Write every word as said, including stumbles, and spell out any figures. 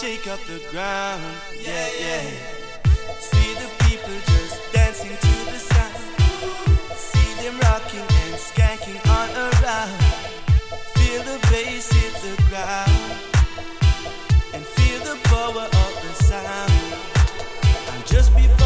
Shake up the ground, yeah, yeah. See the people just dancing to the sound. See them rocking and skanking on around. Feel the bass hit the ground and feel the power of the sound. And just before